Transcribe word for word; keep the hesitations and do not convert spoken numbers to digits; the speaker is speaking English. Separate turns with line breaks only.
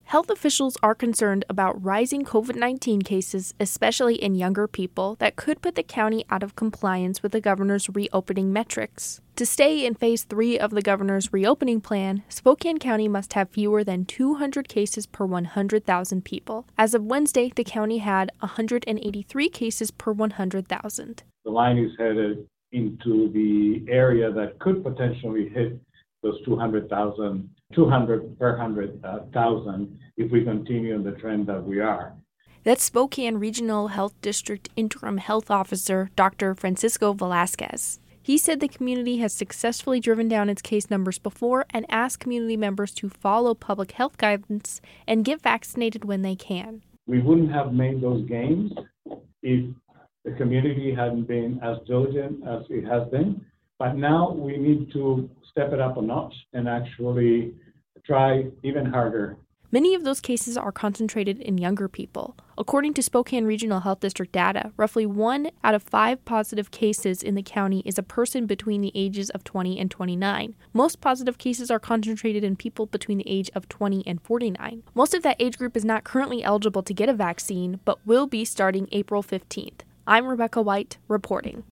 Health officials are concerned about rising covid nineteen cases, especially in younger people, that could put the county out of compliance with the governor's reopening metrics. To stay in phase three of the governor's reopening plan, Spokane County must have fewer than two hundred cases per one hundred thousand people. As of Wednesday, the county had one hundred eighty-three cases per one hundred thousand.
The line is headed into the area that could potentially hit those two hundred thousand, two hundred per one hundred thousand if we continue on the trend that we are.
That's Spokane Regional Health District Interim Health Officer Doctor Francisco Velasquez. He said the community has successfully driven down its case numbers before and asked community members to follow public health guidance and get vaccinated when they can.
We wouldn't have made those gains if the community hadn't been as diligent as it has been. But now we need to step it up a notch and actually try even harder.
Many of those cases are concentrated in younger people. According to Spokane Regional Health District data, roughly one out of five positive cases in the county is a person between the ages of twenty and twenty-nine. Most positive cases are concentrated in people between the age of twenty and forty-nine. Most of that age group is not currently eligible to get a vaccine, but will be starting April fifteenth. I'm Rebecca White, reporting.